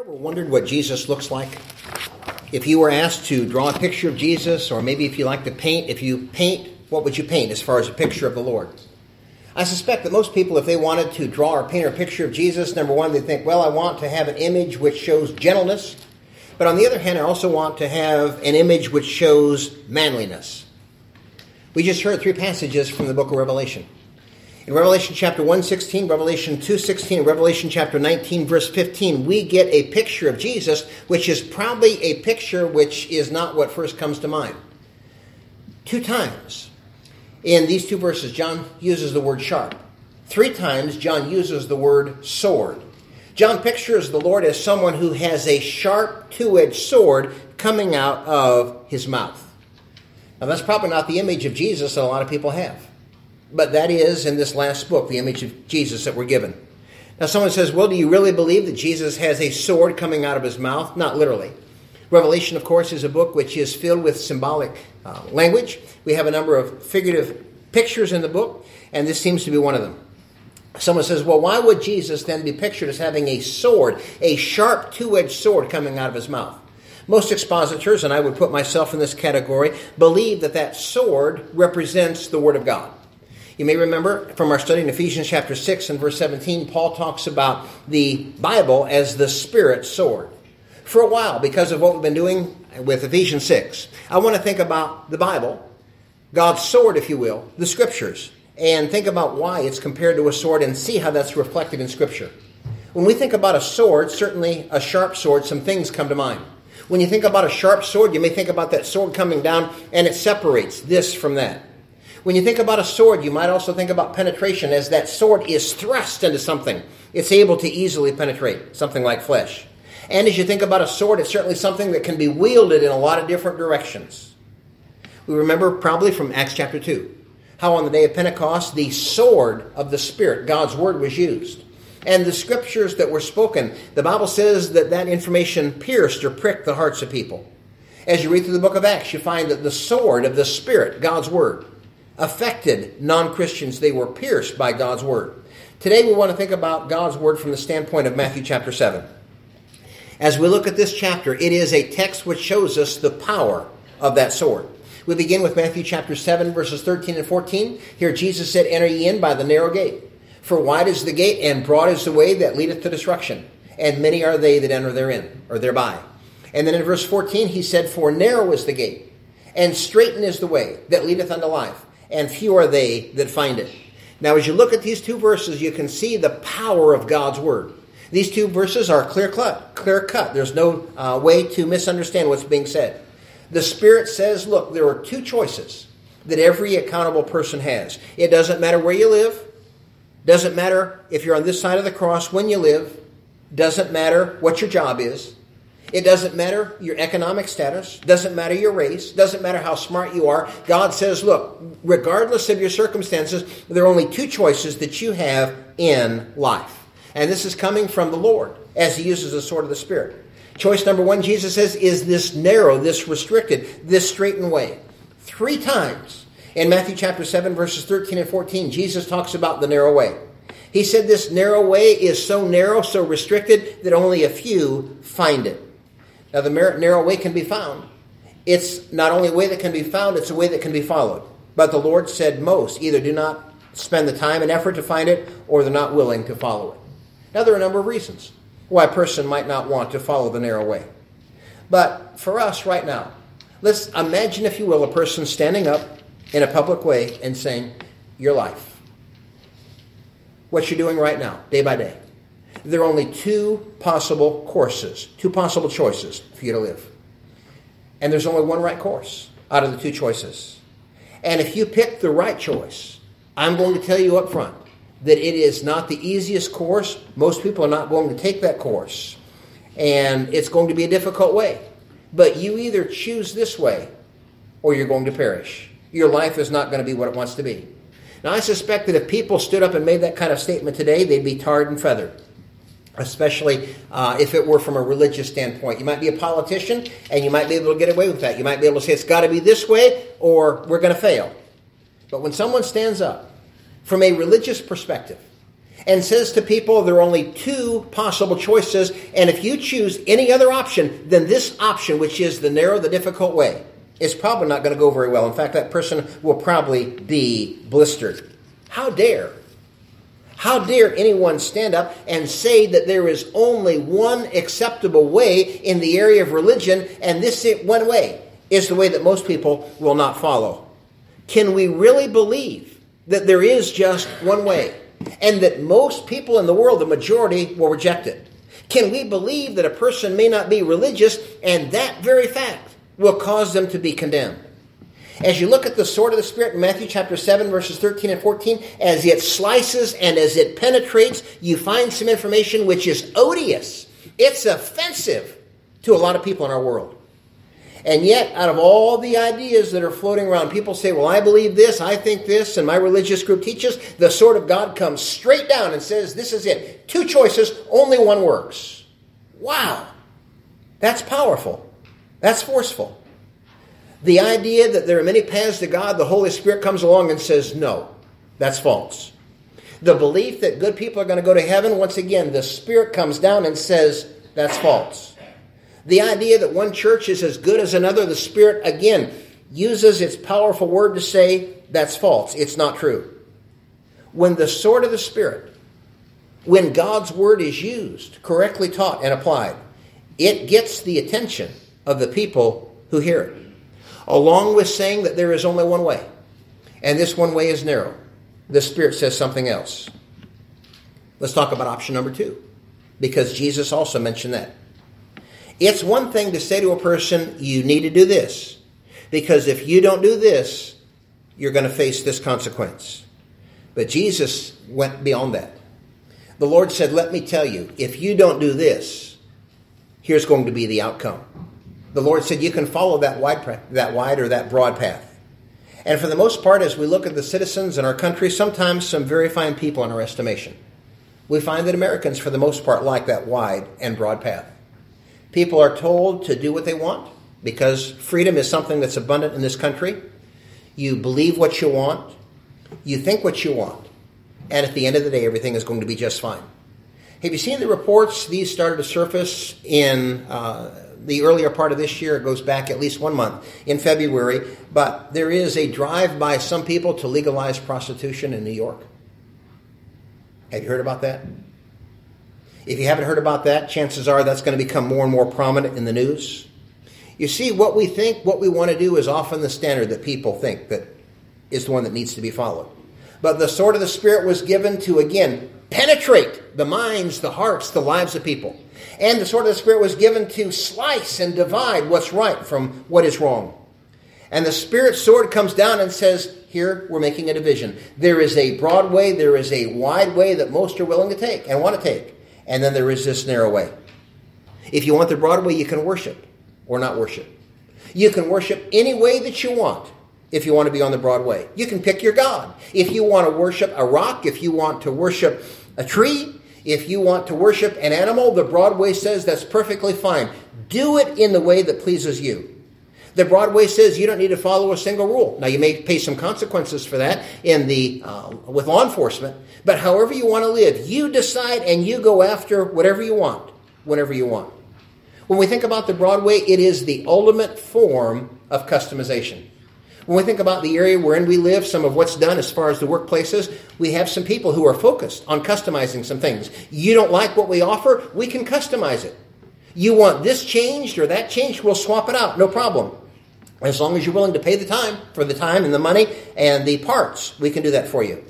Ever wondered what Jesus looks like? If you were asked to draw a picture of Jesus, or maybe if you like to paint, if you paint, what would you paint as far as a picture of the Lord? I suspect that most people, if they wanted to draw or paint a picture of Jesus, number one, they think, well, I want to have an image which shows gentleness. But on the other hand, I also want to have an image which shows manliness. We just heard three passages from the book of Revelation. In Revelation chapter 1:16, Revelation 2:16, Revelation chapter 19, verse 15, we get a picture of Jesus, which is probably a picture which is not what first comes to mind. Two times in these two verses, John uses the word sharp. Three times, John uses the word sword. John pictures the Lord as someone who has a sharp, two-edged sword coming out of his mouth. Now, that's probably not the image of Jesus that a lot of people have. But that is, in this last book, the image of Jesus that we're given. Now, someone says, well, do you really believe that Jesus has a sword coming out of his mouth? Not literally. Revelation, of course, is a book which is filled with symbolic language. We have a number of figurative pictures in the book, and this seems to be one of them. Someone says, well, why would Jesus then be pictured as having a sword, a sharp two-edged sword coming out of his mouth? Most expositors, and I would put myself in this category, believe that that sword represents the Word of God. You may remember from our study in Ephesians chapter 6 and verse 17, Paul talks about the Bible as the Spirit's sword. For a while, because of what we've been doing with Ephesians 6, I want to think about the Bible, God's sword, if you will, the Scriptures, and think about why it's compared to a sword and see how that's reflected in Scripture. When we think about a sword, certainly a sharp sword, some things come to mind. When you think about a sharp sword, you may think about that sword coming down and it separates this from that. When you think about a sword, you might also think about penetration. As that sword is thrust into something, it's able to easily penetrate, something like flesh. And as you think about a sword, it's certainly something that can be wielded in a lot of different directions. We remember probably from Acts chapter 2, how on the day of Pentecost, the sword of the Spirit, God's Word, was used. And the scriptures that were spoken, the Bible says that that information pierced or pricked the hearts of people. As you read through the book of Acts, you find that the sword of the Spirit, God's Word, affected non-Christians. They were pierced by God's Word. Today we want to think about God's Word from the standpoint of Matthew chapter 7. As we look at this chapter, it is a text which shows us the power of that sword. We begin with Matthew chapter 7, verses 13 and 14. Here Jesus said, enter ye in by the narrow gate. For wide is the gate, and broad is the way that leadeth to destruction. And many are they that enter therein, or thereby. And then in verse 14 he said, for narrow is the gate, and straiten is the way that leadeth unto life, and few are they that find it. Now, as you look at these two verses, you can see the power of God's Word. These two verses are clear cut. There's no way to misunderstand what's being said. The Spirit says, look, there are two choices that every accountable person has. It doesn't matter where you live. Doesn't matter if you're on this side of the cross when you live. Doesn't matter what your job is. It doesn't matter your economic status. Doesn't matter your race. Doesn't matter how smart you are. God says, look, regardless of your circumstances, there are only two choices that you have in life. And this is coming from the Lord as he uses the sword of the Spirit. Choice number one, Jesus says, is this narrow, this restricted, this straitened way. Three times in Matthew chapter 7, verses 13 and 14, Jesus talks about the narrow way. He said this narrow way is so narrow, so restricted, that only a few find it. Now, the narrow way can be found. It's not only a way that can be found, it's a way that can be followed. But the Lord said most either do not spend the time and effort to find it, or they're not willing to follow it. Now, there are a number of reasons why a person might not want to follow the narrow way. But for us right now, let's imagine, if you will, a person standing up in a public way and saying, your life, what you're doing right now, day by day. There are only two possible courses, two possible choices for you to live. And there's only one right course out of the two choices. And if you pick the right choice, I'm going to tell you up front that it is not the easiest course. Most people are not going to take that course. And it's going to be a difficult way. But you either choose this way or you're going to perish. Your life is not going to be what it wants to be. Now, I suspect that if people stood up and made that kind of statement today, they'd be tarred and feathered. Especially if it were from a religious standpoint. You might be a politician and you might be able to get away with that. You might be able to say it's got to be this way or we're going to fail. But when someone stands up from a religious perspective and says to people there are only two possible choices, and if you choose any other option, then this option, which is the narrow, the difficult way, is probably not going to go very well. In fact, that person will probably be blistered. How dare anyone stand up and say that there is only one acceptable way in the area of religion, and this one way is the way that most people will not follow? Can we really believe that there is just one way, and that most people in the world, the majority, will reject it? Can we believe that a person may not be religious, and that very fact will cause them to be condemned? As you look at the sword of the Spirit in Matthew chapter 7, verses 13 and 14, as it slices and as it penetrates, you find some information which is odious. It's offensive to a lot of people in our world. And yet, out of all the ideas that are floating around, people say, well, I believe this, I think this, and my religious group teaches. The sword of God comes straight down and says, this is it. Two choices, only one works. Wow. That's powerful. That's forceful. The idea that there are many paths to God, the Holy Spirit comes along and says, no, that's false. The belief that good people are going to go to heaven, once again, the Spirit comes down and says, that's false. The idea that one church is as good as another, the Spirit, again, uses its powerful word to say, that's false. It's not true. When the sword of the Spirit, when God's word is used, correctly taught and applied, it gets the attention of the people who hear it. Along with saying that there is only one way, and this one way is narrow, the Spirit says something else. Let's talk about option number 2, because Jesus also mentioned that. It's one thing to say to a person, you need to do this, because if you don't do this, you're going to face this consequence. But Jesus went beyond that. The Lord said, let me tell you, if you don't do this, here's going to be the outcome. The Lord said you can follow that wide or that broad path. And for the most part, as we look at the citizens in our country, sometimes some very fine people in our estimation, we find that Americans, for the most part, like that wide and broad path. People are told to do what they want because freedom is something that's abundant in this country. You believe what you want. You think what you want. And at the end of the day, everything is going to be just fine. Have you seen the reports? These started to surface in the earlier part of this year. It goes back at least 1 month in February. But there is a drive by some people to legalize prostitution in New York. Have you heard about that? If you haven't heard about that, chances are that's going to become more and more prominent in the news. You see, what we think, what we want to do is often the standard that people think that is the one that needs to be followed. But the sword of the Spirit was given to, again, penetrate the minds, the hearts, the lives of people. And the sword of the Spirit was given to slice and divide what's right from what is wrong. And the Spirit's sword comes down and says, here we're making a division. There is a broad way, there is a wide way that most are willing to take and want to take. And then there is this narrow way. If you want the broad way, you can worship or not worship. You can worship any way that you want if you want to be on the broad way. You can pick your God. If you want to worship a rock, if you want to worship a tree, if you want to worship an animal, the broad way says that's perfectly fine. Do it in the way that pleases you. The broad way says you don't need to follow a single rule. Now, you may pay some consequences for that with law enforcement, but however you want to live, you decide and you go after whatever you want, whenever you want. When we think about the broad way, it is the ultimate form of customization. When we think about the area wherein we live, some of what's done as far as the workplaces, we have some people who are focused on customizing some things. You don't like what we offer? We can customize it. You want this changed or that changed? We'll swap it out. No problem. As long as you're willing to pay the time for the time and the money and the parts, we can do that for you.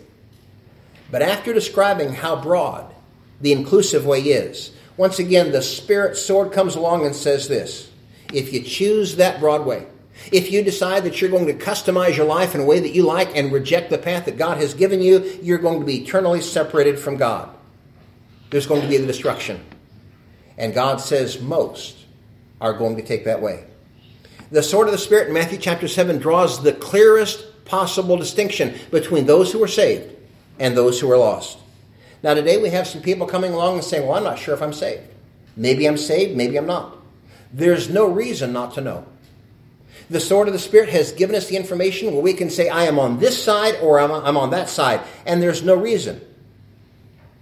But after describing how broad the inclusive way is, once again, the Spirit's sword comes along and says this. If you choose that broad way, if you decide that you're going to customize your life in a way that you like and reject the path that God has given you, you're going to be eternally separated from God. There's going to be the destruction. And God says most are going to take that way. The sword of the Spirit in Matthew chapter 7 draws the clearest possible distinction between those who are saved and those who are lost. Now today we have some people coming along and saying, well, I'm not sure if I'm saved. Maybe I'm saved, maybe I'm not. There's no reason not to know. The sword of the Spirit has given us the information where we can say, I am on this side or I'm on that side. And there's no reason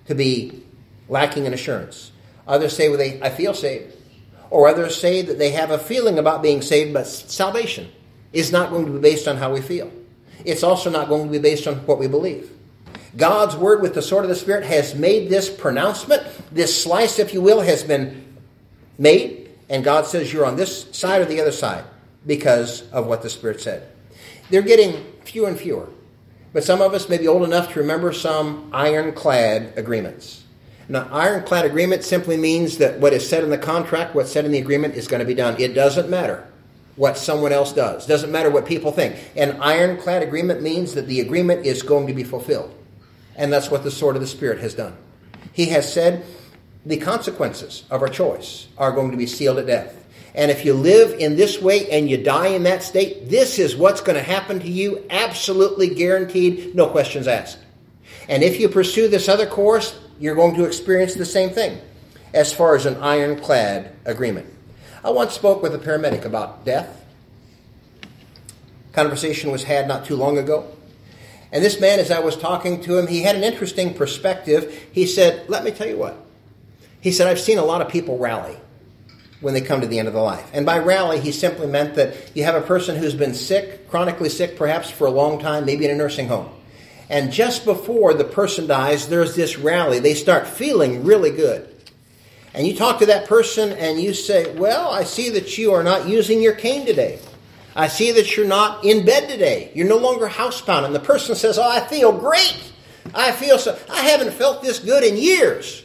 to be lacking in assurance. Others say, well, I feel saved. Or others say that they have a feeling about being saved, but salvation is not going to be based on how we feel. It's also not going to be based on what we believe. God's word with the sword of the Spirit has made this pronouncement. This slice, if you will, has been made. And God says you're on this side or the other side because of what the Spirit said. They're getting fewer and fewer. But some of us may be old enough to remember some ironclad agreements. Now, ironclad agreement simply means that what is said in the contract, what's said in the agreement is going to be done. It doesn't matter what someone else does. It doesn't matter what people think. An ironclad agreement means that the agreement is going to be fulfilled. And that's what the sword of the Spirit has done. He has said the consequences of our choice are going to be sealed at death. And if you live in this way and you die in that state, this is what's going to happen to you, absolutely guaranteed, no questions asked. And if you pursue this other course, you're going to experience the same thing as far as an ironclad agreement. I once spoke with a paramedic about death. Conversation was had not too long ago. And this man, as I was talking to him, he had an interesting perspective. He said, let me tell you what. He said, I've seen a lot of people rally when they come to the end of their life. And by rally, he simply meant that you have a person who's been sick, chronically sick perhaps for a long time, maybe in a nursing home. And just before the person dies, there's this rally. They start feeling really good. And you talk to that person and you say, well, I see that you are not using your cane today. I see that you're not in bed today. You're no longer housebound. And the person says, oh, I feel great. I haven't felt this good in years.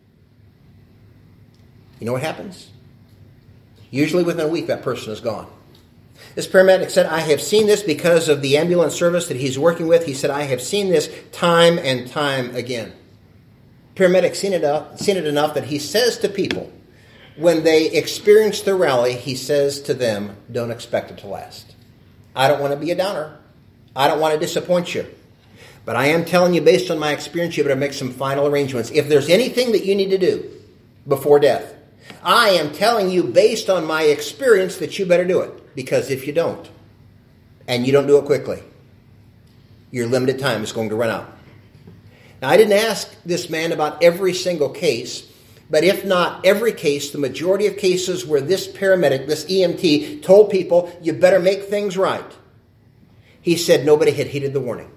You know what happens? Usually within a week, that person is gone. This paramedic said, I have seen this because of the ambulance service that he's working with. He said, I have seen this time and time again. Paramedic's seen it enough that he says to people, when they experience the rally, he says to them, don't expect it to last. I don't want to be a downer. I don't want to disappoint you. But I am telling you, based on my experience, you better make some final arrangements. If there's anything that you need to do before death, I am telling you, based on my experience, that you better do it. Because if you don't, and you don't do it quickly, your limited time is going to run out. Now, I didn't ask this man about every single case, but if not every case, the majority of cases where this paramedic, this EMT, told people, you better make things right, he said nobody had heeded the warning.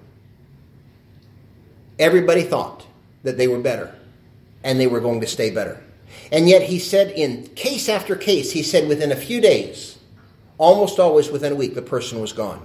Everybody thought that they were better, and they were going to stay better. And yet he said in case after case, he said within a few days, almost always within a week, the person was gone.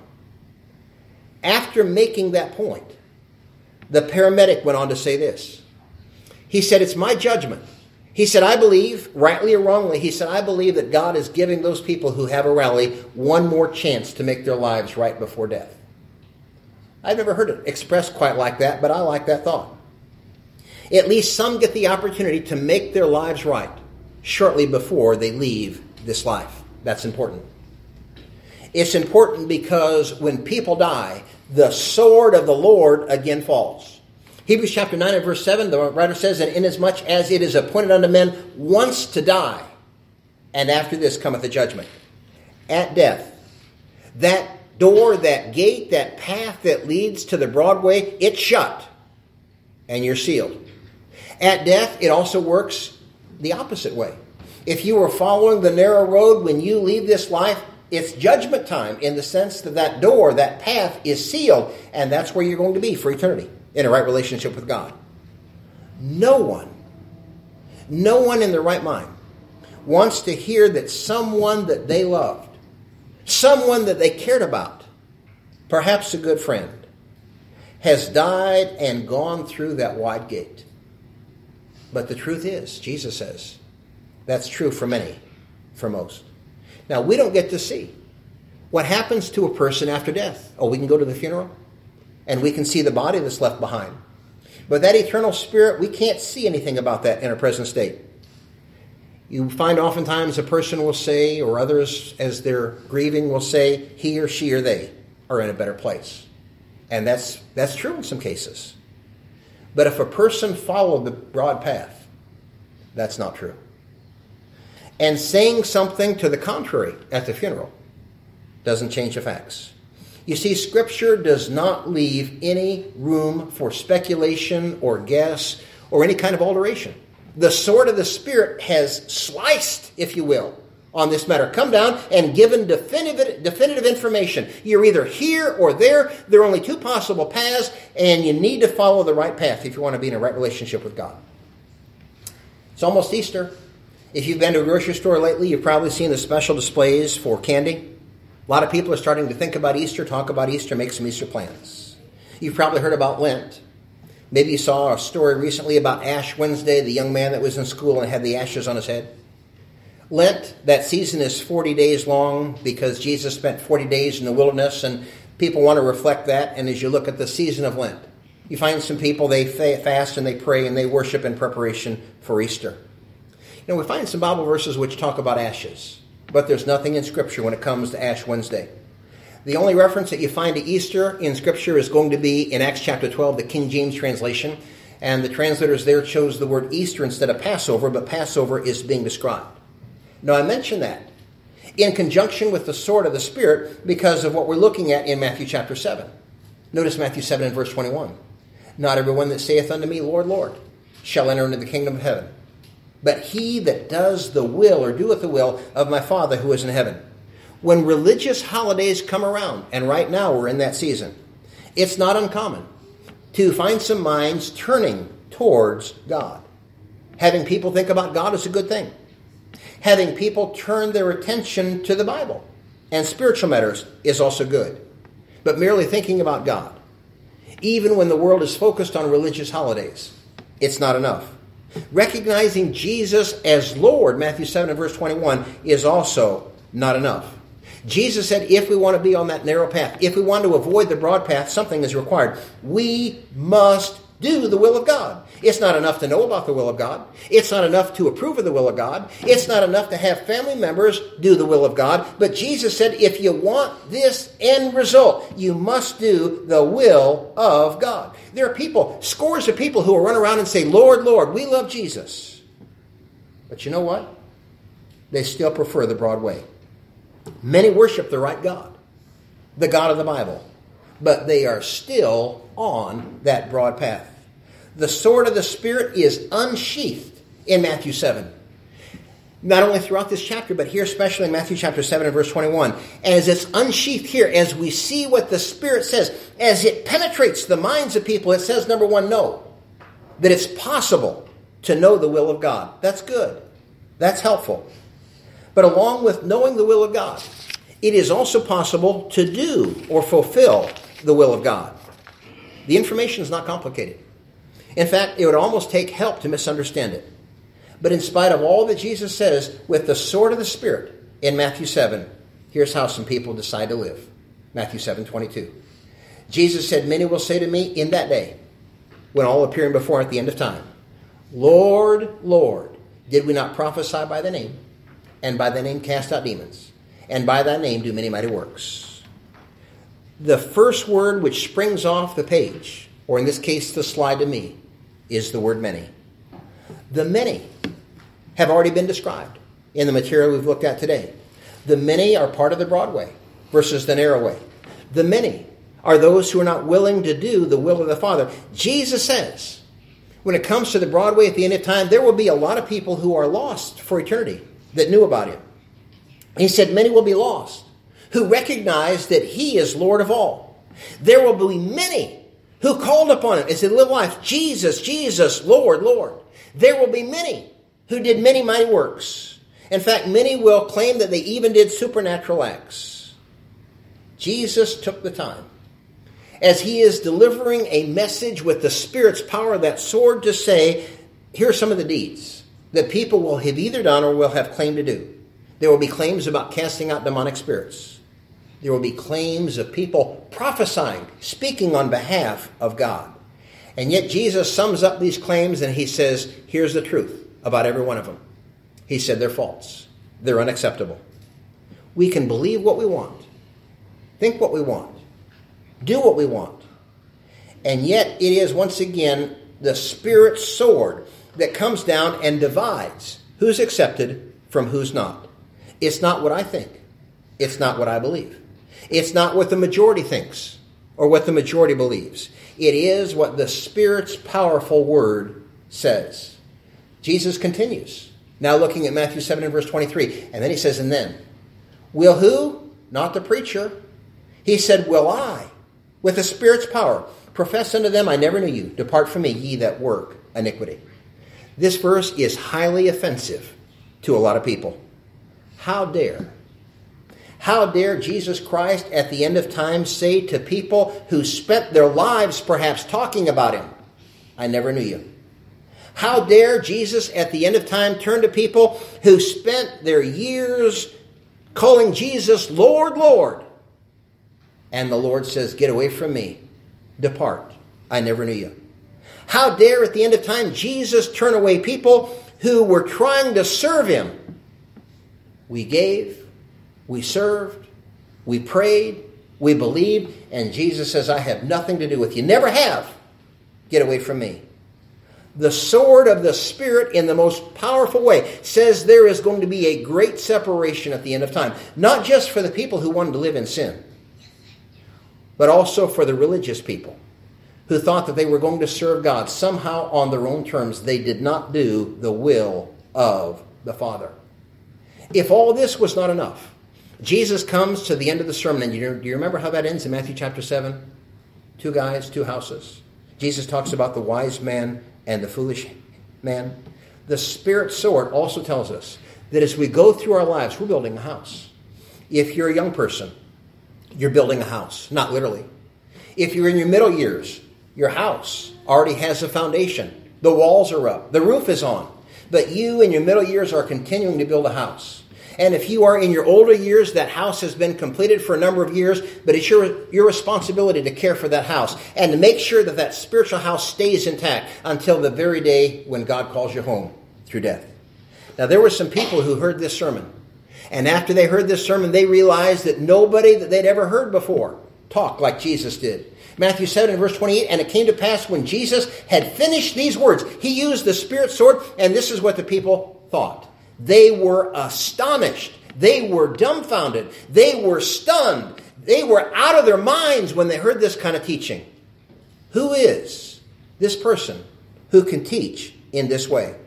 After making that point, the paramedic went on to say this. He said, it's my judgment. He said, I believe, rightly or wrongly, he said, I believe that God is giving those people who have a rally one more chance to make their lives right before death. I've never heard it expressed quite like that, but I like that thought. At least some get the opportunity to make their lives right shortly before they leave this life. That's important. It's important because when people die, the sword of the Lord again falls. Hebrews chapter 9 and verse 7, the writer says, and inasmuch as it is appointed unto men once to die, and after this cometh the judgment. At death, that door, that gate, that path that leads to the broad way, it's shut, and you're sealed. At death, it also works the opposite way. If you were following the narrow road when you leave this life, it's judgment time in the sense that that door, that path is sealed, and that's where you're going to be for eternity in a right relationship with God. No one in their right mind wants to hear that someone that they loved, someone that they cared about, perhaps a good friend, has died and gone through that wide gate. But the truth is, Jesus says, that's true for many, for most. Now, we don't get to see what happens to a person after death. Oh, we can go to the funeral, and we can see the body that's left behind. But that eternal spirit, we can't see anything about that in our present state. You find oftentimes a person will say, or others as they're grieving will say, he or she or they are in a better place. And that's true in some cases. But if a person followed the broad path, that's not true. And saying something to the contrary at the funeral doesn't change the facts. You see, Scripture does not leave any room for speculation or guess or any kind of alteration. The sword of the Spirit has sliced, if you will, on this matter. Come down and given definitive information. You're either here or there. There are only two possible paths, and you need to follow the right path if you want to be in a right relationship with God. It's almost Easter. If you've been to a grocery store lately, you've probably seen the special displays for candy. A lot of people are starting to think about Easter, talk about Easter, make some Easter plans. You've probably heard about Lent. Maybe you saw a story recently about Ash Wednesday, the young man that was in school and had the ashes on his head. Lent, that season is 40 days long because Jesus spent 40 days in the wilderness, and people want to reflect that. And as you look at the season of Lent, you find some people, they fast and they pray and they worship in preparation for Easter. You know, we find some Bible verses which talk about ashes, but there's nothing in Scripture when it comes to Ash Wednesday. The only reference that you find to Easter in Scripture is going to be in Acts chapter 12, the King James translation. And the translators there chose the word Easter instead of Passover, but Passover is being described. Now, I mention that in conjunction with the sword of the Spirit because of what we're looking at in Matthew chapter 7. Notice Matthew 7 and verse 21. Not everyone that saith unto me, Lord, Lord, shall enter into the kingdom of heaven, but he that does the will or doeth the will of my Father who is in heaven. When religious holidays come around, and right now we're in that season, it's not uncommon to find some minds turning towards God. Having people think about God is a good thing. Having people turn their attention to the Bible and spiritual matters is also good. But merely thinking about God, even when the world is focused on religious holidays, it's not enough. Recognizing Jesus as Lord, Matthew 7 and verse 21, is also not enough. Jesus said if we want to be on that narrow path, if we want to avoid the broad path, something is required. We must do the will of God. It's not enough to know about the will of God. It's not enough to approve of the will of God. It's not enough to have family members do the will of God. But Jesus said if you want this end result, you must do the will of God. There are people, scores of people who will run around and say, Lord, Lord, we love Jesus. But you know what? They still prefer the broad way. Many worship the right God, the God of the Bible, but they are still on that broad path. The sword of the Spirit is unsheathed in Matthew 7. Not only throughout this chapter, but here especially in Matthew chapter 7 and verse 21. As it's unsheathed here, as we see what the Spirit says, as it penetrates the minds of people, it says, number one, know that it's possible to know the will of God. That's good. That's helpful. But along with knowing the will of God, it is also possible to do or fulfill the will of God. The information is not complicated. In fact, it would almost take help to misunderstand it. But in spite of all that Jesus says with the sword of the Spirit in Matthew 7, here's how some people decide to live. Matthew 7:22. Jesus said, many will say to me in that day, when all appearing before at the end of time, Lord, Lord, did we not prophesy by thy name? And by thy name cast out demons, and by thy name do many mighty works. The first word which springs off the page, or in this case the slide to me, is the word many. The many have already been described in the material we've looked at today. The many are part of the broad way versus the narrow way. The many are those who are not willing to do the will of the Father. Jesus says, when it comes to the broad way at the end of time, there will be a lot of people who are lost for eternity that knew about him. He said many will be lost who recognize that he is Lord of all. There will be many who called upon him as they live life, Jesus, Jesus, Lord, Lord. There will be many who did many mighty works. In fact, many will claim that they even did supernatural acts. Jesus took the time, as he is delivering a message with the Spirit's power, that sword, to say, here are some of the deeds that people will have either done or will have claimed to do. There will be claims about casting out demonic spirits. There will be claims of people prophesying, speaking on behalf of God. And yet Jesus sums up these claims and he says, here's the truth about every one of them. He said they're false. They're unacceptable. We can believe what we want, think what we want, do what we want. And yet it is once again the Spirit's sword that comes down and divides who's accepted from who's not. It's not what I think. It's not what I believe. It's not what the majority thinks or what the majority believes. It is what the Spirit's powerful word says. Jesus continues. Now looking at Matthew 7 and verse 23. And then he says, and then, will who? Not the preacher. He said, will I, with the Spirit's power, profess unto them, I never knew you. Depart from me, ye that work iniquity. This verse is highly offensive to a lot of people. How dare Jesus Christ at the end of time say to people who spent their lives perhaps talking about him, I never knew you. How dare Jesus at the end of time turn to people who spent their years calling Jesus Lord, Lord. And the Lord says, get away from me. Depart. I never knew you. How dare at the end of time Jesus turn away people who were trying to serve him. We gave, we served, we prayed, we believed, and Jesus says, I have nothing to do with you. Never have. Get away from me. The sword of the Spirit in the most powerful way says there is going to be a great separation at the end of time. Not just for the people who wanted to live in sin, but also for the religious people who thought that they were going to serve God somehow on their own terms. They did not do the will of the Father. If all this was not enough, Jesus comes to the end of the sermon, and do you remember how that ends in Matthew chapter 7? 2 guys, 2 houses. Jesus talks about the wise man and the foolish man. The Spirit sword also tells us that as we go through our lives, we're building a house. If you're a young person, you're building a house, not literally. If you're in your middle years, your house already has a foundation. The walls are up. The roof is on. But you in your middle years are continuing to build a house. And if you are in your older years, that house has been completed for a number of years, but it's your responsibility to care for that house and to make sure that that spiritual house stays intact until the very day when God calls you home through death. Now, there were some people who heard this sermon. And after they heard this sermon, they realized that nobody that they'd ever heard before talked like Jesus did. Matthew 7 and verse 28, and it came to pass when Jesus had finished these words, he used the Spirit sword, and this is what the people thought. They were astonished. They were dumbfounded. They were stunned. They were out of their minds when they heard this kind of teaching. Who is this person who can teach in this way?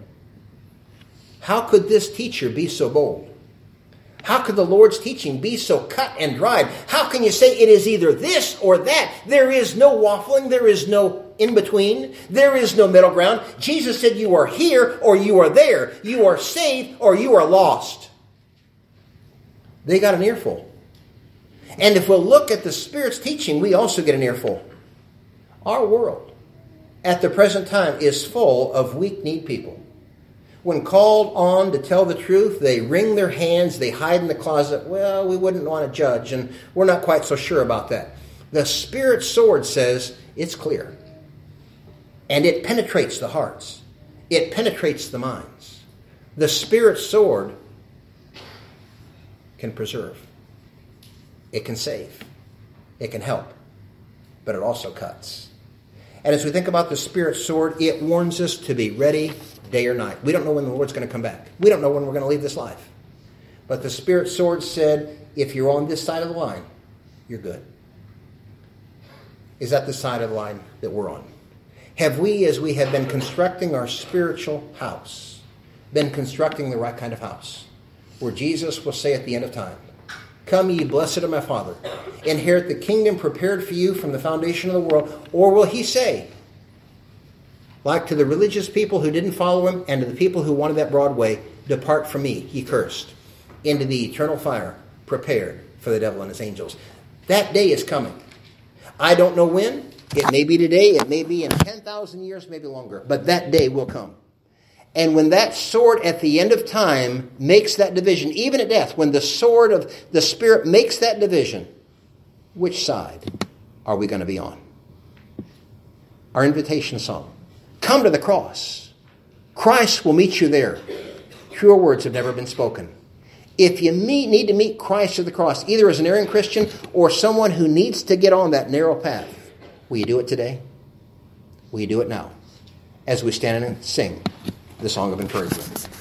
How could this teacher be so bold? How could the Lord's teaching be so cut and dried? How can you say it is either this or that? There is no waffling. There is no in between. There is no middle ground. Jesus said you are here or you are there. You are saved or you are lost. They got an earful. And if we'll look at the Spirit's teaching, we also get an earful. Our world at the present time is full of weak-kneed people. When called on to tell the truth, they wring their hands, they hide in the closet. Well, we wouldn't want to judge, and we're not quite so sure about that. The Spirit sword says it's clear. And it penetrates the hearts. It penetrates the minds. The Spirit sword can preserve. It can save. It can help. But it also cuts. And as we think about the Spirit sword, it warns us to be ready day or night. We don't know when the Lord's going to come back. We don't know when we're going to leave this life. But the Spirit sword said, if you're on this side of the line, you're good. Is that the side of the line that we're on? Have we, as we have been constructing our spiritual house, been constructing the right kind of house? Where Jesus will say at the end of time, come ye blessed of my Father, inherit the kingdom prepared for you from the foundation of the world. Or will he say, like to the religious people who didn't follow him and to the people who wanted that broad way, depart from me, ye cursed, into the eternal fire prepared for the devil and his angels. That day is coming. I don't know when. It may be today. It may be in 10,000 years, maybe longer. But that day will come. And when that sword at the end of time makes that division, even at death, when the sword of the Spirit makes that division, which side are we going to be on? Our invitation song. Come to the cross. Christ will meet you there. Truer words have never been spoken. If you need to meet Christ at the cross, either as an erring Christian or someone who needs to get on that narrow path, will you do it today? Will you do it now? As we stand and sing the song of encouragement.